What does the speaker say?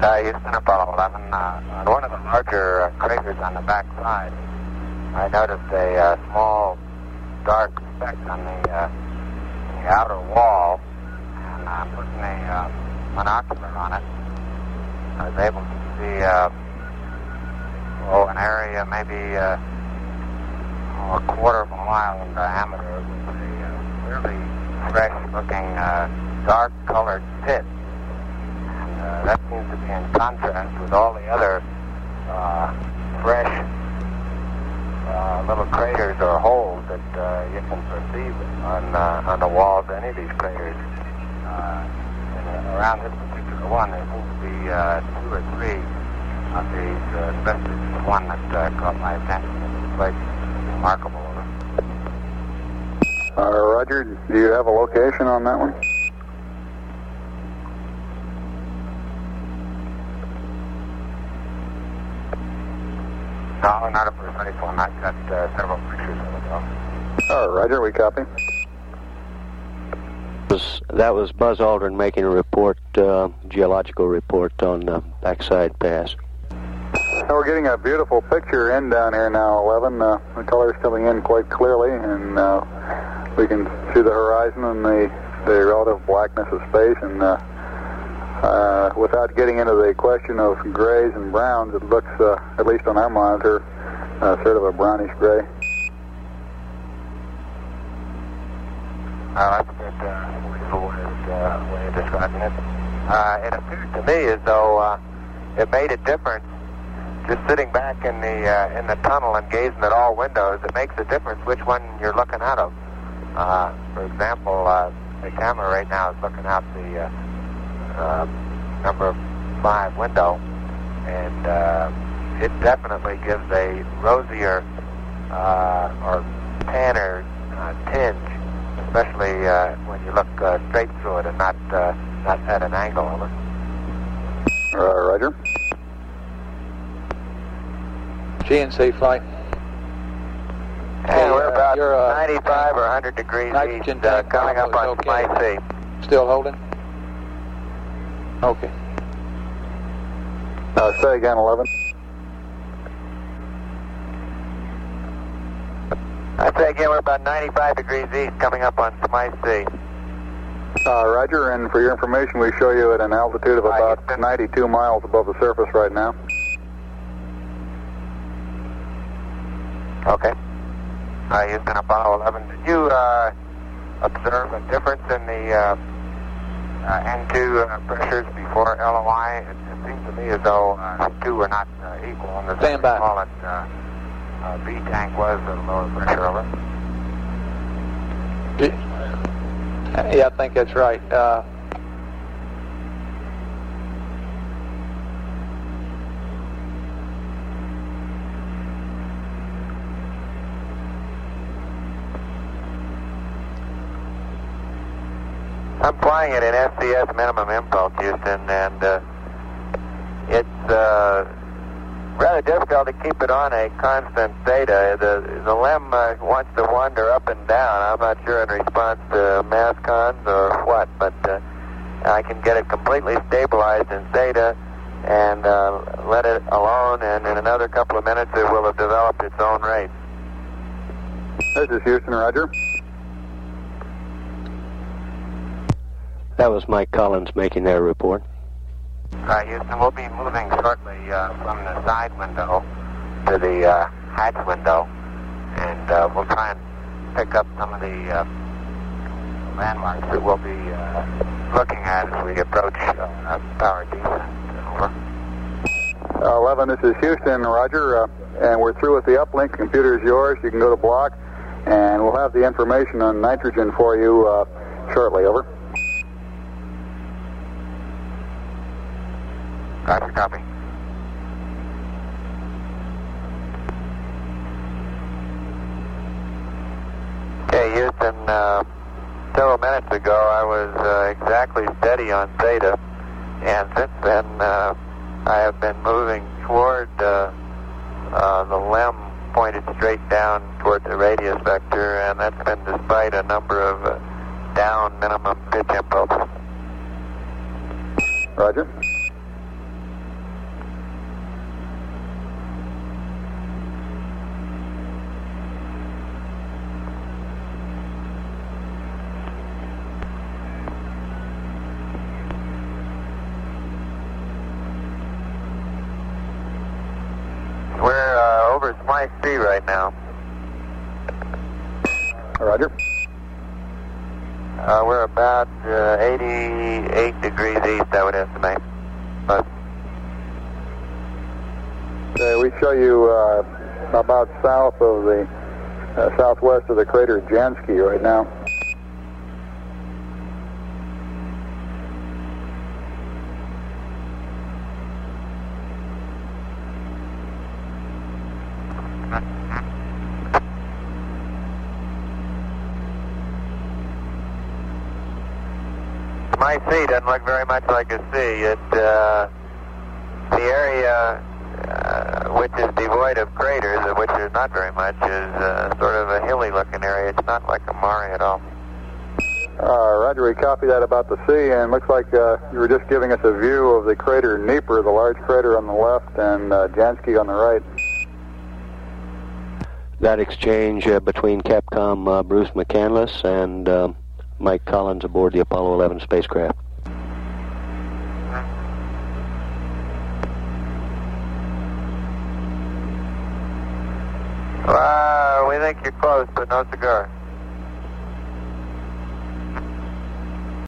Houston, Apollo 11. On one of the larger craters on the back side, I noticed a small dark speck on the outer wall, and putting a monocular on it, I was able to see an area maybe a quarter of a mile in diameter with a really fresh-looking, dark-colored pit. And that seems to be in contrast with all the other fresh little craters or holes that you can perceive on the walls of any of these craters. And around this particular one, there seems to be 2 or 3 of these, especially the one that caught my attention. It's quite remarkable. Roger, do you have a location on that one? No, not a precise one. I've got several pictures of it, though. Roger, we copy. That was Buzz Aldrin making a report, geological report on Backside Pass. We're getting a beautiful picture in down here now, 11. The color's coming in quite clearly, and we can see the horizon and the relative blackness of space. And without getting into the question of grays and browns, it looks, at least on our monitor, sort of a brownish gray. That's a good way of describing it. It appeared to me as though it made a difference just sitting back in the tunnel and gazing at all windows. It makes a difference which one you're looking out of. For example, the camera right now is looking out the number 5 window, and it definitely gives a rosier or tanner tinge, especially when you look straight through it and not at an angle of it. Roger. GNC flight. Hey, we're about 95 or 100 degrees east, coming up on Spice C. Still holding? Okay. Say again, 11. I'd say again we're about 95 degrees east, coming up on Spice C. Roger, and for your information, we show you at an altitude of about 92 miles above the surface right now. Okay. Houston, Apollo 11. Did you observe a difference in the N2 pressures before LOI? It seems to me as though the two were not equal. And the Stand by. Small B tank was at a lower pressure over. Yeah, I think that's right. I'm flying it in SCS minimum impulse, Houston, and it's rather difficult to keep it on a constant theta. The LEM wants to wander up and down. I'm not sure in response to mass cons or what, but I can get it completely stabilized in theta and let it alone, and in another couple of minutes it will have developed its own rate. This is Houston, Roger. That was Mike Collins making their report. Houston, we'll be moving shortly from the side window to the hatch window, and we'll try and pick up some of the landmarks that we'll be looking at as we approach power descent. Over. 11, this is Houston, Roger, and we're through with the uplink. The computer is yours. You can go to block, and we'll have the information on nitrogen for you shortly. Over. Roger, copy. Okay, Houston, several minutes ago I was exactly steady on theta, and since then I have been moving toward the LEM pointed straight down toward the radius vector, and that's been despite a number of down minimum pitch impulses. Roger. over Smythe C right now. Roger. We're about 88 degrees east, I would estimate. But We show you about south of the southwest of the crater Jansky right now. my C doesn't look very much like a C. The area which is devoid of craters, of which there's not very much, is sort of a hilly-looking area. It's not like a mare at all. Roger, we copy that about the C, and looks like you were just giving us a view of the crater Nieper, the large crater on the left, and Jansky on the right. That exchange between Capcom Bruce McCandless and Mike Collins aboard the Apollo 11 spacecraft. We think you're close, but no cigar.